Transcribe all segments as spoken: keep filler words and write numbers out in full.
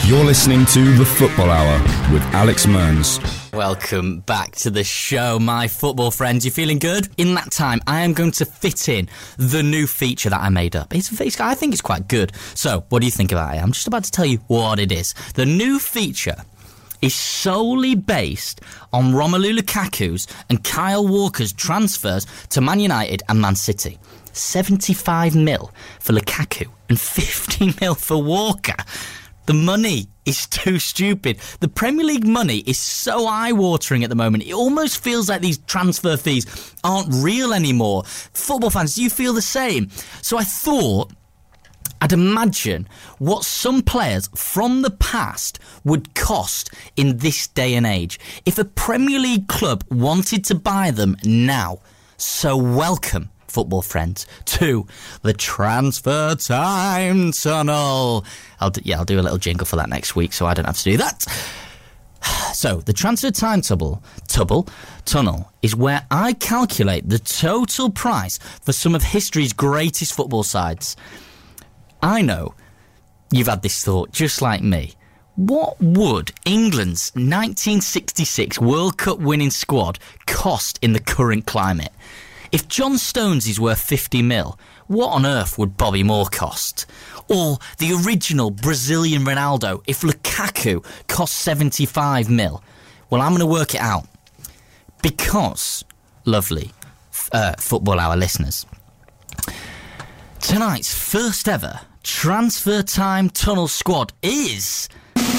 You're listening to The Football Hour with Alex Mearns. Welcome back to the show, my football friends. You feeling good? In that time, I am going to fit in the new feature that I made up. It's, it's, I think it's quite good. So, what do you think about it? I'm just about to tell you what it is. The new feature is solely based on Romelu Lukaku's and Kyle Walker's transfers to Man United and Man City. seventy-five mil for Lukaku and fifty mil for Walker. The money is too stupid. The Premier League money is so eye-watering at the moment. It almost feels like these transfer fees aren't real anymore. Football fans, do you feel the same? So I thought I'd imagine what some players from the past would cost in this day and age if a Premier League club wanted to buy them now. So welcome, football friends, to the Transfer Time Tunnel. I'll do, yeah, I'll do a little jingle for that next week, so I don't have to do that. So, the Transfer Time Tunnel, tubble, tunnel is where I calculate the total price for some of history's greatest football sides. I know you've had this thought, just like me. What would England's nineteen sixty-six World Cup winning squad cost in the current climate? If John Stones is worth fifty mil, what on earth would Bobby Moore cost? Or the original Brazilian Ronaldo, if Lukaku cost seventy-five mil? Well, I'm going to work it out. Because, lovely uh, Football Hour listeners, tonight's first ever Transfer Time Tunnel squad is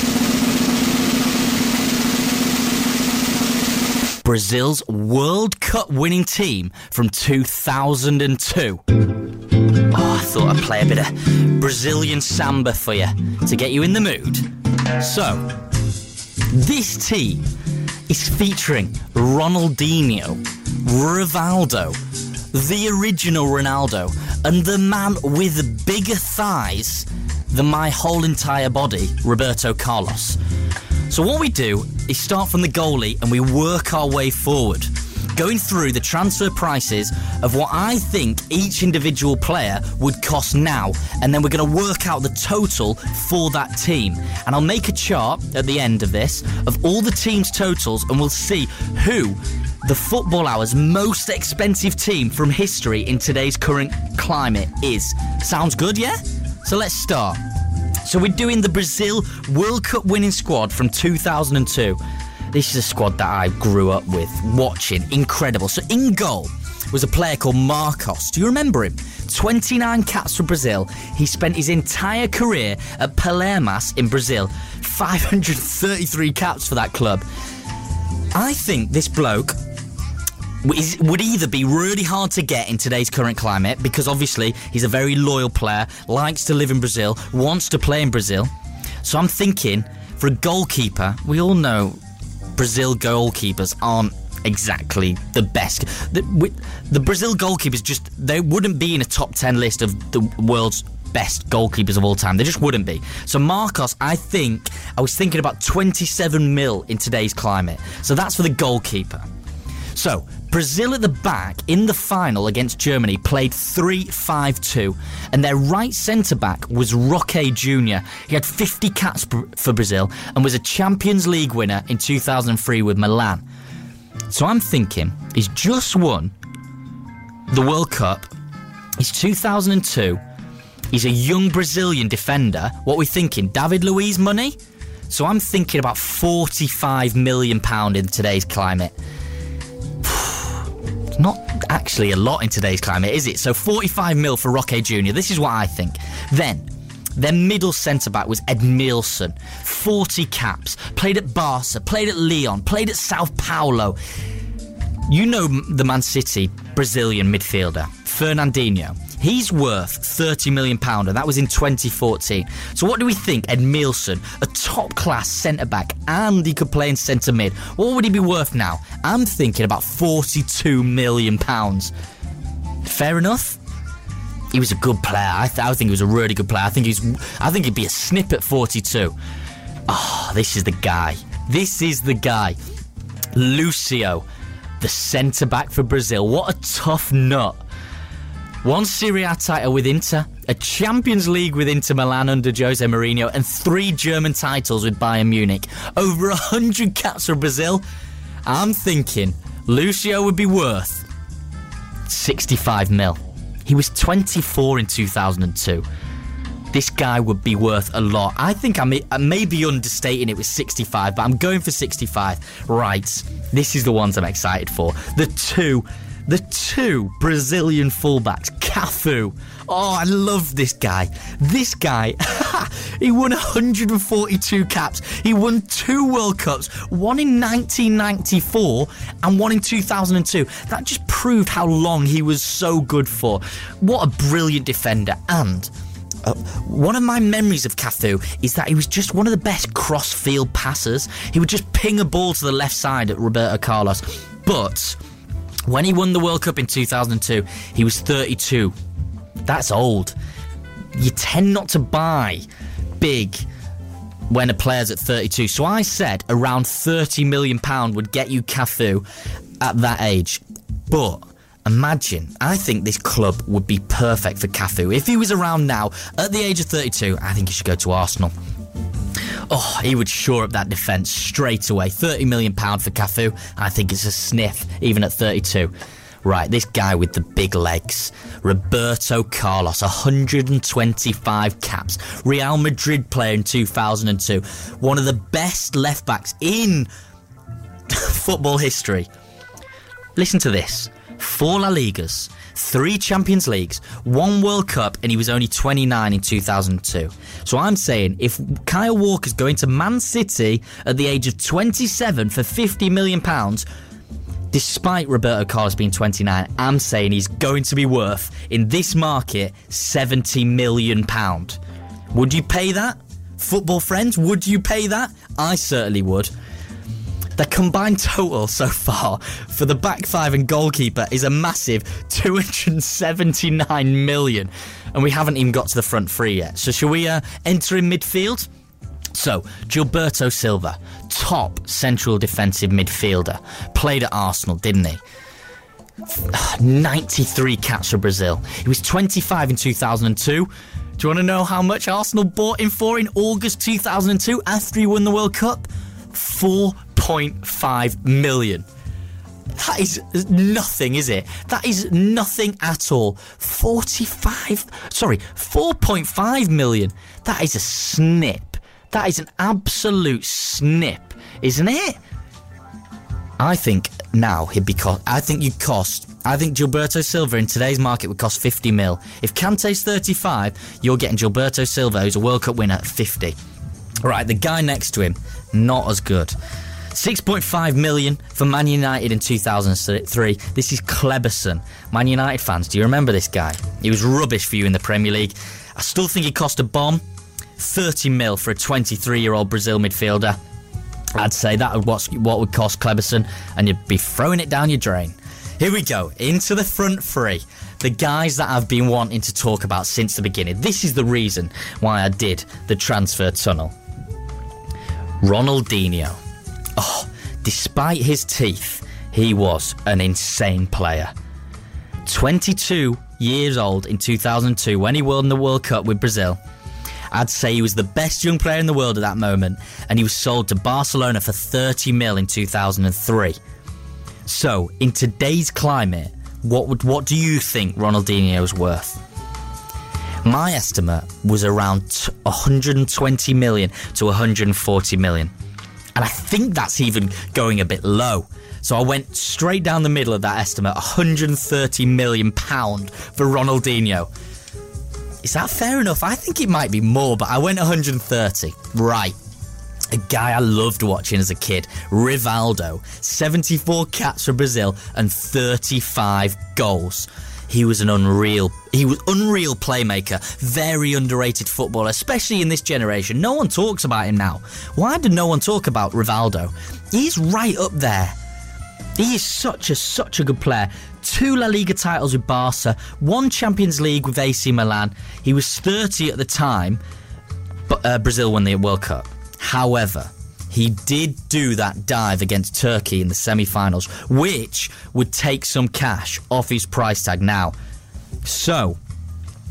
Brazil's World Cup winning team from two thousand two. Oh, I thought I'd play a bit of Brazilian samba for you to get you in the mood. So, this team is featuring Ronaldinho, Rivaldo, the original Ronaldo, and the man with bigger thighs than my whole entire body, Roberto Carlos. So what we do is start from the goalie and we work our way forward, going through the transfer prices of what I think each individual player would cost now, and then we're going to work out the total for that team. And I'll make a chart at the end of this of all the teams' totals, and we'll see who the Football Hour's most expensive team from history in today's current climate is. Sounds good, yeah? So let's start. So we're doing the Brazil World Cup winning squad from two thousand two. This is a squad that I grew up with, watching. Incredible. So in goal was a player called Marcos. Do you remember him? twenty-nine caps for Brazil. He spent his entire career at Palermas in Brazil. five hundred thirty-three caps for that club. I think this bloke would either be really hard to get in today's current climate, because obviously he's a very loyal player, likes to live in Brazil, wants to play in Brazil. So I'm thinking, for a goalkeeper, we all know Brazil goalkeepers aren't exactly the best. The, we, the Brazil goalkeepers just, they wouldn't be in a top ten list of the world's best goalkeepers of all time. They just wouldn't be. So Marcos, I think, I was thinking about twenty-seven mil in today's climate. So that's for the goalkeeper. So, Brazil at the back in the final against Germany played three five two, and their right centre-back was Roque Junior He had fifty caps for Brazil and was a Champions League winner in two thousand three with Milan. So I'm thinking he's just won the World Cup. He's two thousand two. He's a young Brazilian defender. What are we thinking? David Luiz money? So I'm thinking about forty-five million pounds in today's climate. Not actually a lot in today's climate, is it? So forty-five mil for Roque Junior This is what I think. Then, their middle centre-back was Edmilson. forty caps. Played at Barca, played at Lyon, played at Sao Paulo. You know the Man City Brazilian midfielder, Fernandinho. He's worth thirty million pounds, and that was in twenty fourteen. So what do we think? Edmilson, a top-class centre-back, and he could play in centre-mid. What would he be worth now? I'm thinking about forty-two million pounds. Fair enough? He was a good player. I, th- I think he was a really good player. I think he's. I think he'd be a snip at forty-two. Oh, this is the guy. This is the guy. Lucio, the centre-back for Brazil. What a tough nut. One Serie A title with Inter, a Champions League with Inter Milan under Jose Mourinho, and three German titles with Bayern Munich. Over one hundred caps for Brazil. I'm thinking Lucio would be worth sixty-five mil. He was twenty-four in two thousand two. This guy would be worth a lot. I think I may, I may be understating it with sixty-five, but I'm going for sixty-five. Right, this is the ones I'm excited for. The two, the two Brazilian fullbacks, Cafu. Oh, I love this guy. This guy, he won one hundred forty-two caps. He won two World Cups, one in nineteen ninety-four and one in two thousand two. That just proved how long he was so good for. What a brilliant defender. And Uh, one of my memories of Cafu is that he was just one of the best cross-field passers. He would just ping a ball to the left side at Roberto Carlos. But when he won the World Cup in two thousand two, he was thirty-two. That's old. You tend not to buy big when a player's at thirty-two. So I said around thirty million pounds would get you Cafu at that age. But imagine, I think this club would be perfect for Cafu. If he was around now, at the age of thirty-two, I think he should go to Arsenal. Oh, he would shore up that defence straight away. thirty million pounds for Cafu. I think it's a sniff, even at thirty-two. Right, this guy with the big legs. Roberto Carlos, one hundred twenty-five caps. Real Madrid player in two thousand two. One of the best left-backs in football history. Listen to this. Four La Ligas, three Champions Leagues, one World Cup, and he was only twenty-nine in two thousand two. So I'm saying, if Kyle Walker's going to Man City at the age of twenty-seven for fifty million pounds, despite Roberto Carlos being twenty-nine, I'm saying he's going to be worth, in this market, seventy million pounds. Would you pay that? Football friends, would you pay that? I certainly would. The combined total so far for the back five and goalkeeper is a massive two hundred seventy-nine million. And we haven't even got to the front three yet. So shall we uh, enter in midfield? So, Gilberto Silva, top central defensive midfielder. Played at Arsenal, didn't he? ninety-three caps for Brazil. He was twenty-five in two thousand two. Do you want to know how much Arsenal bought him for in August two thousand two after he won the World Cup? four point five million. That is nothing, is it? That is nothing at all. forty-five, sorry, four point five million. That is a snip. That is an absolute snip, isn't it? I think now he'd be cost. I think you'd cost. I think Gilberto Silva in today's market would cost fifty mil. If Kante's thirty-five, you're getting Gilberto Silva, who's a World Cup winner, at fifty. Right, the guy next to him, not as good. six point five million for Man United in two thousand three. This is Kleberson. Man United fans, do you remember this guy? He was rubbish for you in the Premier League. I still think he cost a bomb. thirty mil for a twenty-three-year-old Brazil midfielder. I'd say that would what, what would cost Kleberson, and you'd be throwing it down your drain. Here we go, into the front three. The guys that I've been wanting to talk about since the beginning. This is the reason why I did the transfer tunnel. Ronaldinho. Oh, despite his teeth, he was an insane player. twenty-two years old in two thousand two when he won the World Cup with Brazil. I'd say he was the best young player in the world at that moment, and he was sold to Barcelona for thirty mil in two thousand three. So, in today's climate, what would what do you think Ronaldinho's worth? My estimate was around one hundred twenty million to one hundred forty million. And I think that's even going a bit low. So I went straight down the middle of that estimate, one hundred thirty million pounds for Ronaldinho. Is that fair enough? I think it might be more, but I went one hundred thirty. Right. A guy I loved watching as a kid, Rivaldo. seventy-four caps for Brazil and thirty-five goals. He was an unreal, he was unreal playmaker, very underrated footballer, especially in this generation. No one talks about him now. Why did no one talk about Rivaldo? He's right up there. He is such a, such a good player. Two La Liga titles with Barca, one Champions League with A C Milan. He was thirty at the time, but uh, Brazil won the World Cup. However, he did do that dive against Turkey in the semi-finals, which would take some cash off his price tag now. So,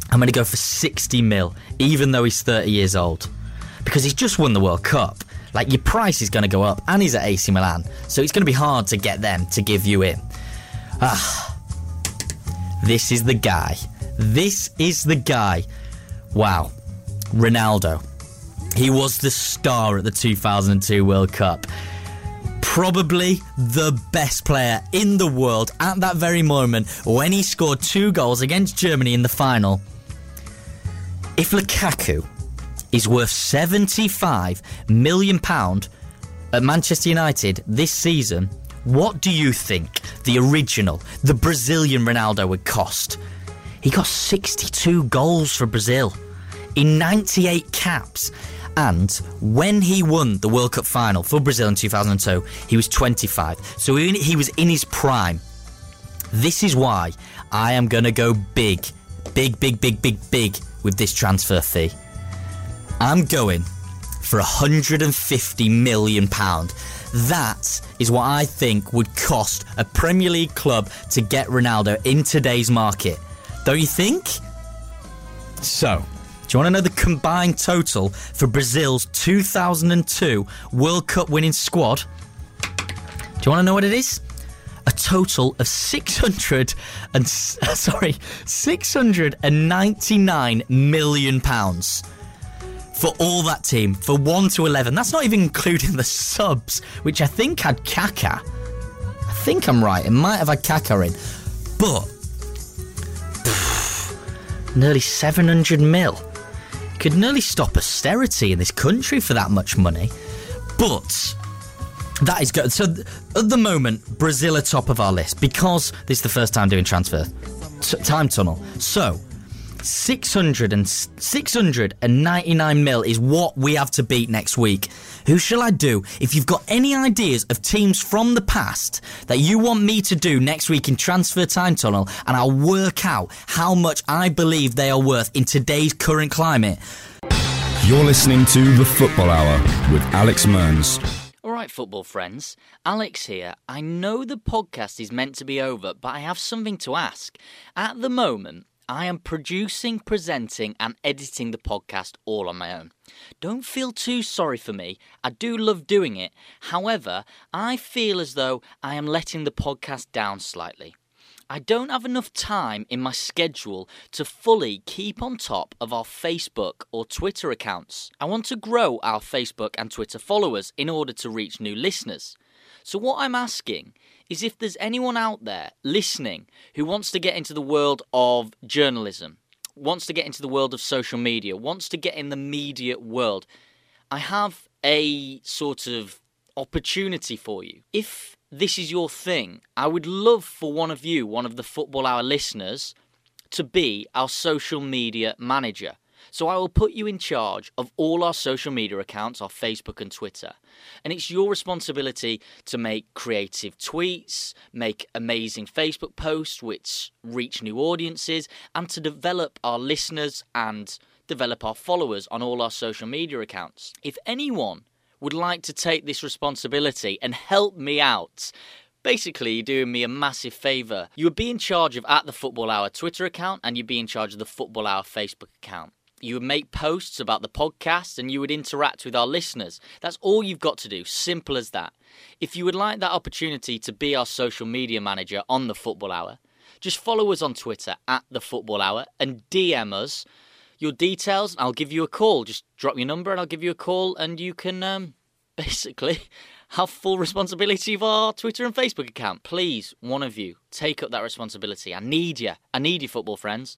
I'm going to go for sixty mil, even though he's thirty years old. Because he's just won the World Cup. Like, your price is going to go up, and he's at A C Milan. So it's going to be hard to get them to give you him. Ah, this is the guy. This is the guy. Wow. Ronaldo. He was the star at the two thousand two World Cup. Probably the best player in the world at that very moment when he scored two goals against Germany in the final. If Lukaku is worth seventy-five million pounds at Manchester United this season, what do you think the original, the Brazilian Ronaldo would cost? He got sixty-two goals for Brazil in ninety-eight caps. And when he won the World Cup final for Brazil in two thousand two, he was twenty-five. So he was in his prime. This is why I am going to go big, big, big, big, big, big with this transfer fee. I'm going for one hundred fifty million pounds. That is what I think would cost a Premier League club to get Ronaldo in today's market. Don't you think? So, do you want to know the combined total for Brazil's two thousand two World Cup winning squad? Do you want to know what it is? A total of six hundred and sorry, six hundred ninety-nine million pounds for all that team, for one to eleven. That's not even including the subs, which I think had Kaká. I think I'm right. It might have had Kaká in, but pff, nearly seven hundred mil. Could nearly stop austerity in this country for that much money. But that is good. So th- at the moment, Brazil are top of our list because this is the first time doing transfer T- time tunnel. So six hundred and six hundred ninety-nine mil is what we have to beat next week. Who shall I do? If you've got any ideas of teams from the past that you want me to do next week in Transfer Time Tunnel, and I'll work out how much I believe they are worth in today's current climate. You're listening to The Football Hour with Alex Mearns. Alright, football friends, Alex here. I know the podcast is meant to be over, but I have something to ask. At the moment, I am producing, presenting and editing the podcast all on my own. Don't feel too sorry for me. I do love doing it. However, I feel as though I am letting the podcast down slightly. I don't have enough time in my schedule to fully keep on top of our Facebook or Twitter accounts. I want to grow our Facebook and Twitter followers in order to reach new listeners. So what I'm asking is if there's anyone out there listening who wants to get into the world of journalism, wants to get into the world of social media, wants to get in the media world, I have a sort of opportunity for you. If this is your thing, I would love for one of you, one of the Football Hour listeners, to be our social media manager. So I will put you in charge of all our social media accounts, our Facebook and Twitter. And it's your responsibility to make creative tweets, make amazing Facebook posts which reach new audiences, and to develop our listeners and develop our followers on all our social media accounts. If anyone would like to take this responsibility and help me out, basically you're doing me a massive favour. You would be in charge of at the Football Hour Twitter account, and you'd be in charge of the Football Hour Facebook account. You would make posts about the podcast and you would interact with our listeners. That's all you've got to do. Simple as that. If you would like that opportunity to be our social media manager on the Football Hour, just follow us on Twitter at the Football Hour and D M us your details and I'll give you a call. Just drop your number and I'll give you a call and you can um, basically have full responsibility of our Twitter and Facebook account. Please, one of you, take up that responsibility. I need you. I need you, football friends.